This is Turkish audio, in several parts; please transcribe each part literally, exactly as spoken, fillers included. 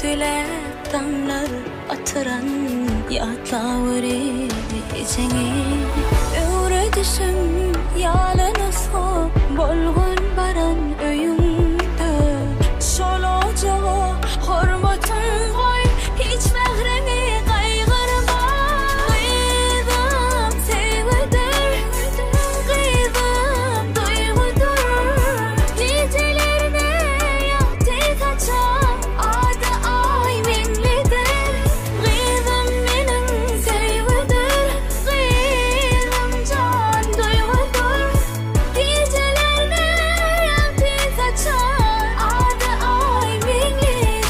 Tülep damlar atıran yatlavri seni öğre düşüm yalanısı bolgun baran öyümdür şoloca hormatın koy hiç mehremi kaygırma kıydım sevdir kıydım duygudur nicelerine yaptı kaçan adı ay minlidir kıydım benim sevdir kıydım can duygudur nicelerine yaptı kaçan adı ay minlidir.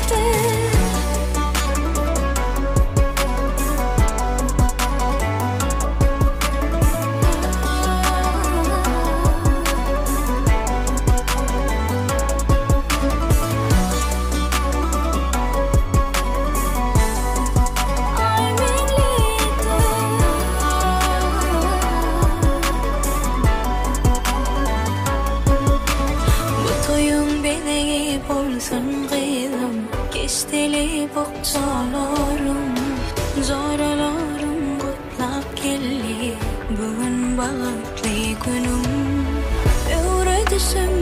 Ay minlidir. Bu toyun beni bolsun kıydım geçtili bokçalarım zoralarım kutlap geldi bugün bağıtlı günüm öğretişim